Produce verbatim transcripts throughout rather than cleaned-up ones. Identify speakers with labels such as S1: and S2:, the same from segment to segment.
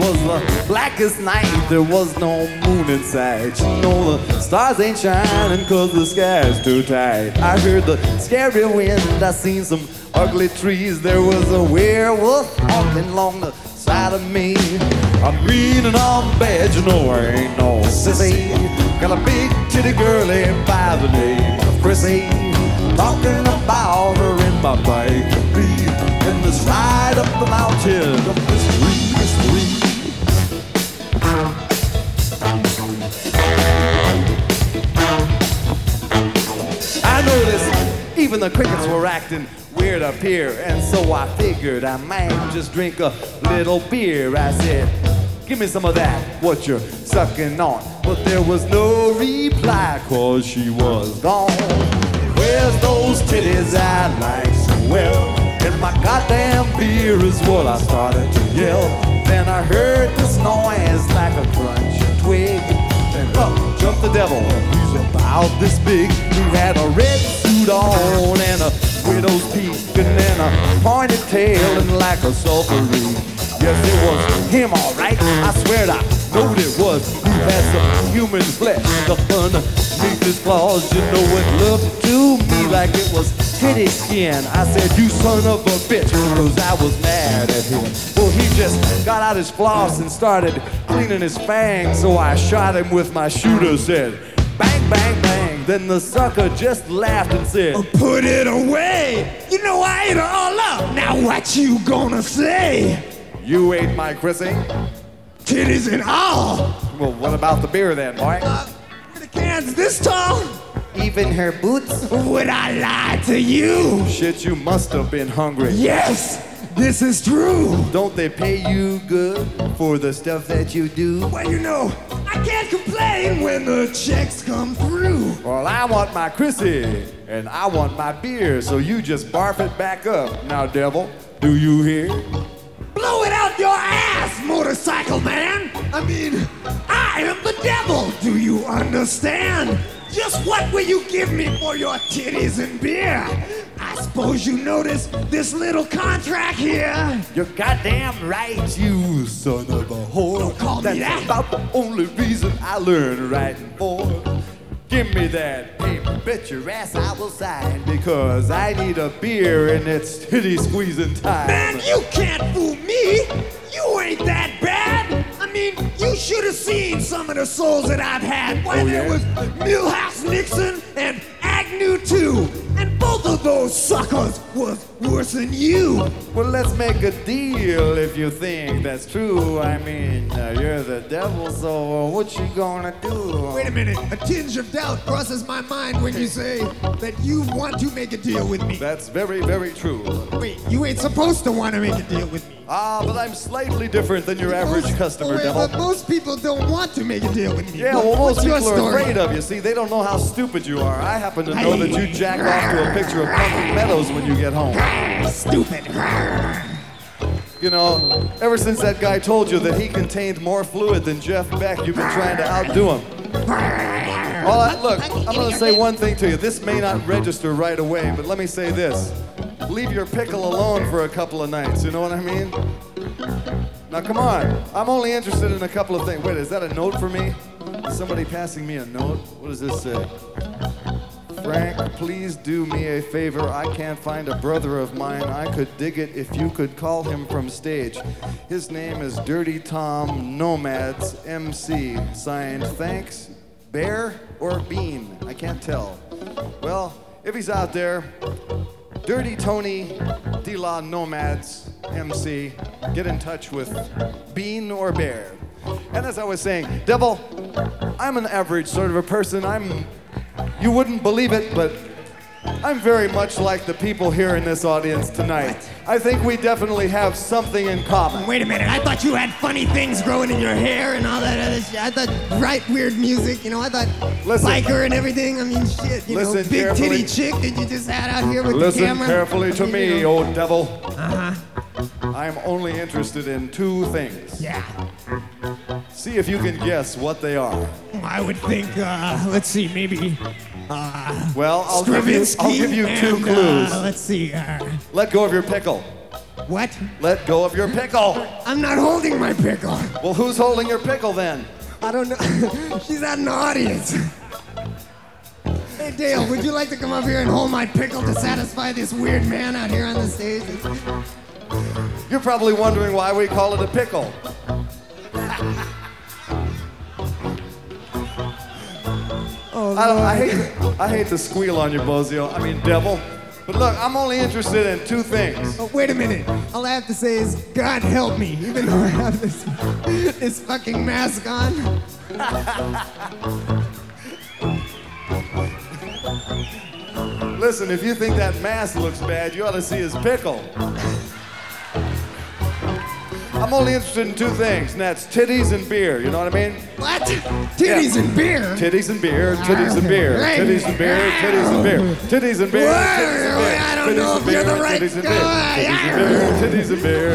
S1: was the blackest night. There was no moon in sight. You know the stars ain't shining cause the sky's too tight. I heard the scary wind, I seen some ugly trees. There was a werewolf walking along the side of me. I'm mean and I'm bad, you know I ain't no sissy. Got a big titty girlie by the name of Chrissy. Talking about her in my bike in this ride up the mountain of mystery, mystery. I noticed even the crickets were acting weird up here, and so I figured I might just drink a little beer. I said, give me some of that, what you're sucking on. But there was no reply, cause she was gone. Where's those titties I like so well? And my goddamn beer is what I started to yell. Then I heard this noise like a crunching twig. Then up jumped the devil, he's about this big. He had a red suit on and a widow's peak and then a pointed tail and like a sulphurine. Yes, it was him, all right. I swear I knowed it was. He had some human flesh up underneath his claws. You know, it looked to me like it was titty skin. I said, you son of a bitch, cause I was mad at him. Well, he just got out his floss and started cleaning his fangs. So I shot him with my shooter, said, bang, bang, bang. Then the sucker just laughed and said,
S2: put it away. You know I ate her all up. Now what you gonna say?
S1: You ate my Chrissy?
S2: Titties and all.
S1: Well, what about the beer then, boy?
S2: Uh, the can's this tall.
S1: Even her boots?
S2: Would I lie to you?
S1: Shit, you must have been hungry.
S2: Yes, this is true.
S1: Don't they pay you good for the stuff that you do?
S2: Well, you know, I can't complain when the checks come through.
S1: Well, I want my Chrissy, and I want my beer, so you just barf it back up. Now, devil, do you hear?
S2: Blow it out your ass, motorcycle man! I mean, I am the devil, do you understand? Just what will you give me for your titties and beer? I suppose you noticed this little contract here.
S1: You're goddamn right, you son of a whore.
S2: Don't call
S1: That's
S2: me that.
S1: about the only reason I learned writing for. Give me that paper, bet your ass I will sign, because I need a beer and it's titty squeezing time.
S2: Man, you can't fool me! You ain't that bad! I mean, you should have seen some of the souls that I've had. Why,
S1: Oh,
S2: there
S1: yeah?
S2: was Milhouse Nixon and Agnew too, and both of those suckers was worse than you.
S1: Well, let's make a deal if you think that's true. I mean, uh, you're the devil, so uh, what you gonna do?
S2: Wait a minute, a tinge of doubt crosses my mind when you say that you want to make a deal with me.
S1: That's very, very true.
S2: Wait, you ain't supposed to want to make a deal with me.
S1: Ah, but I'm slightly different than your average
S2: Most-
S1: customer,
S2: oh, wait,
S1: devil.
S2: But most people don't want to make a deal with me.
S1: Yeah,
S2: What-
S1: well, most
S2: what's your
S1: people are
S2: story?
S1: afraid of you. See, they don't know how stupid you are. I happen to know that you jack off to a picture of Pumpkin Meadows when you get home.
S2: Stupid.
S1: You know, ever since that guy told you that he contained more fluid than Jeff Beck, you've been trying to outdo him. Well, I, look, I'm gonna say one thing to you. This may not register right away, but let me say this. Leave your pickle alone for a couple of nights, you know what I mean? Now, come on. I'm only interested in a couple of things. Wait, is that a note for me? Is somebody passing me a note? What does this say? Frank, please do me a favor. I can't find a brother of mine. I could dig it if you could call him from stage. His name is Dirty Tom Nomads M C. Signed, thanks, Bear or Bean? I can't tell. Well, if he's out there, Dirty Tony De La Nomads M C, get in touch with Bean or Bear. And as I was saying, Devil, I'm an average sort of a person. I'm, you wouldn't believe it, but I'm very much like the people here in this audience tonight. I think we definitely have something in common.
S2: Wait a minute, I thought you had funny things growing in your hair and all that other shit. I thought right weird music, you know, I thought
S1: Listen.
S2: biker and everything. I mean, shit, you know,
S1: Listen
S2: big
S1: carefully.
S2: titty chick that you just had out here with
S1: Listen
S2: the camera.
S1: carefully to
S2: I mean,
S1: me,
S2: you know.
S1: old devil.
S2: Uh-huh.
S1: I'm only interested in two things.
S2: Yeah.
S1: See if you can guess what they are.
S2: I would think, uh, let's see, maybe uh,
S1: Well, I'll give you,
S2: Stravinsky
S1: I'll give you two
S2: and,
S1: clues.
S2: Uh, let's see. Uh,
S1: Let go of your pickle.
S2: What?
S1: Let go of your pickle.
S2: I'm not holding my pickle.
S1: Well, who's holding your pickle then?
S2: I don't know. She's out in the audience. Hey, Dale, would you like to come up here and hold my pickle to satisfy this weird man out here on the stage?
S1: You're probably wondering why we call it a pickle.
S2: Oh,
S1: I, don't, I, hate, I hate to squeal on you, Bozio. I mean, devil. But look, I'm only interested in two things.
S2: Oh, wait a minute. All I have to say is, God help me, even though I have this, this fucking mask on.
S1: Listen, if you think that mask looks bad, you ought to see his pickle. I'm only interested in two things, and that's titties and beer. You know what I mean?
S2: What? Titties
S1: Yeah.
S2: and beer?
S1: Titties and beer, titties and beer, titties and beer, titties and beer, titties and beer,
S2: Whoa,
S1: titties and beer,
S2: I don't know
S1: titties
S2: if
S1: and
S2: you're
S1: beer,
S2: the right
S1: titties and beer,
S2: guy.
S1: titties and beer,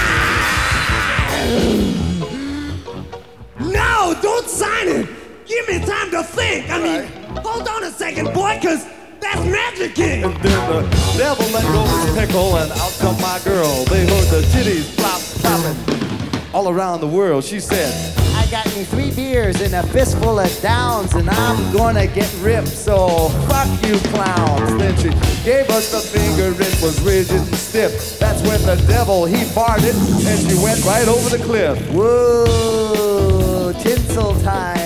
S1: titties and beer.
S2: No, don't sign it. Give me time to think. I mean, hold on a second, boy, because that's Magic King.
S1: And then the devil let go of his pickle, and out come my girl. They heard the titties flop, flopping all around the world. She said,
S3: I got me three beers and a fistful of downs, and I'm gonna get ripped, so fuck you clowns.
S1: then she gave us the finger, it was rigid and stiff. That's when the devil, he farted, and she went right over the cliff.
S3: Whoa, tinsel time.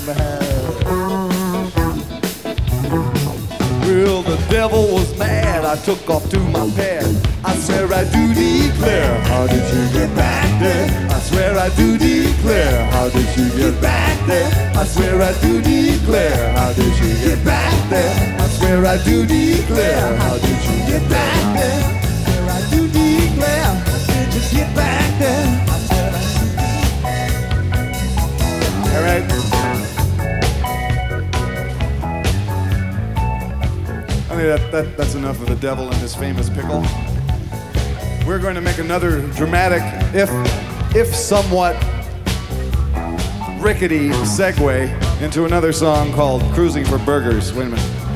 S1: Well, the devil was mad, I took off to my pad. I swear I do declare, how did you get back there? I swear I do declare, how did you get back there? I swear I do declare, how did you get back there? I swear I do declare, how did you get back there? I swear I do declare, how did you get back there? All right. I mean, that, that, that's enough of the devil and his famous pickle. We're going to make another dramatic, if, if somewhat rickety segue into another song called Cruising for Burgers. Wait a minute.